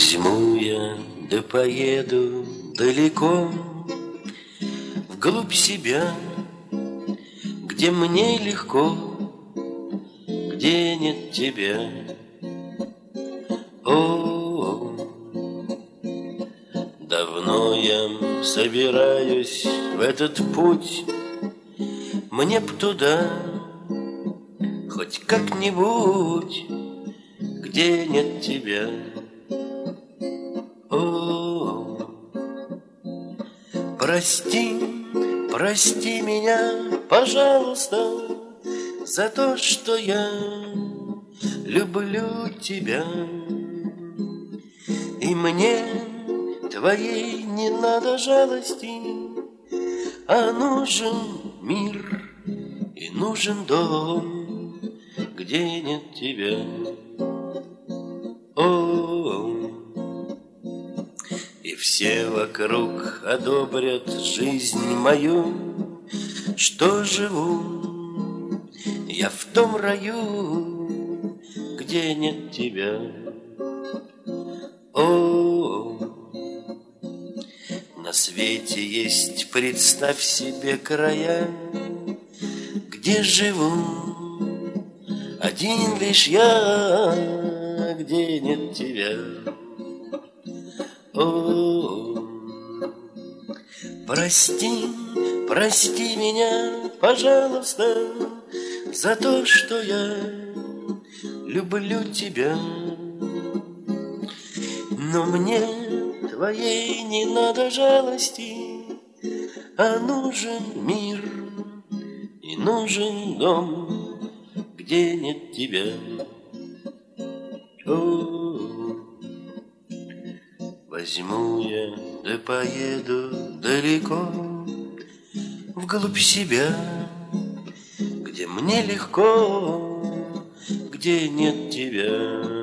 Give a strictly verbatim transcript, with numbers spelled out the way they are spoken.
Возьму я, да поеду далеко, вглубь себя, где мне легко, где нет тебя. О, давно я собираюсь в этот путь, мне б туда, хоть как-нибудь, где нет тебя. О, прости, прости меня, пожалуйста, за то, что я люблю тебя. И мне твоей не надо жалости, а нужен мир и нужен дом, где нет тебя. О, и все вокруг одобрят жизнь мою, что живу я в том раю, где нет тебя. О, на свете есть, представь себе, края, где живу один лишь я, где нет тебя. О, прости, прости меня, пожалуйста, за то, что я люблю тебя. Но мне твоей не надо жалости, а нужен мир и нужен дом, где нет тебя. О, возьму я, да поеду далеко, вглубь себя, где мне легко, где нет тебя.